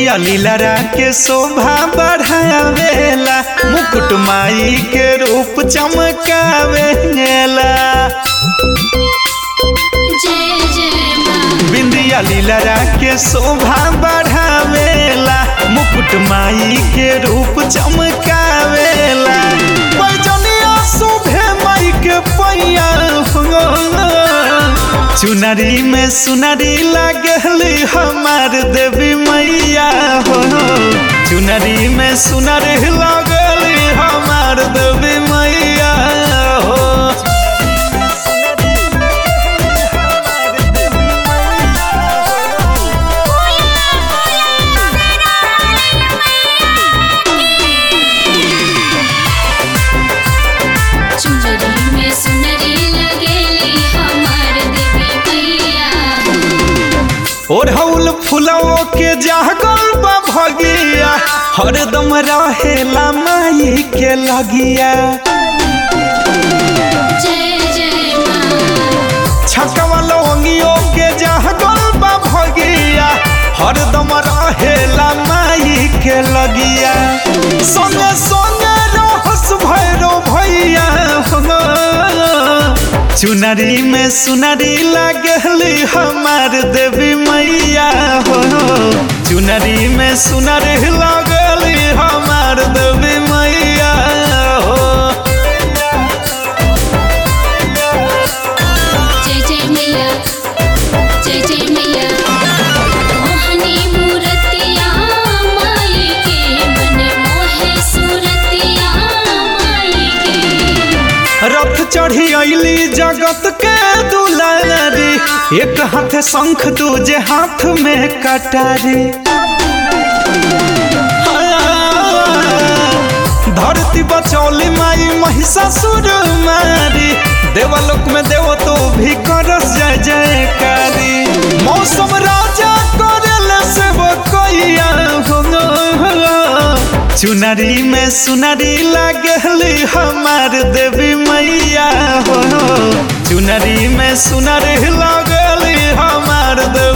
बिंदिया लीलरा के शोभा बढ़ावेला, मुकुट माई के रूप चमकावेला। बिंदिया लीलरा के शोभा बढ़ावेला, मुकुट माई के रूप चमकावेला। पैजनिया शोभे माई के पैया, चुनरी में सुनरी लागली हमार देवी मैया हो। चुनरी में सुनरी लागली हमार देवी मैया हो। ओढ़ौल फुलवो के जागल बा भगिया, हरदम रहेला माई के लगिया। छकवा लौंगियो के जागल बा भगिया, हरदम रहेला माई के लगिया। संगे संगे रहस भैरो भैया, चुनरी में सुनरी लागली हमार देवी मैया हो। चुनरी में सुनरी लागली हमार देवी मैया हो। जय जय मैया, जय जय मैया। मोहनी मूर्तिया माई के, मन मोहे सूरतिया माई के। रथ चढ़ी अइली जगत के दुलारी, एक हाथ शंख दूजे हाथ में कटारी। धरती बचौली माई महिषासुर मारी, देवलोक में देव तो भी करस जय जयकारी। मौसम राजा करेले सेवकैया, चुनरी में सुनरी लागली हमार देवी मैया हो। चुनरी में सुनरी लागली हमार देवी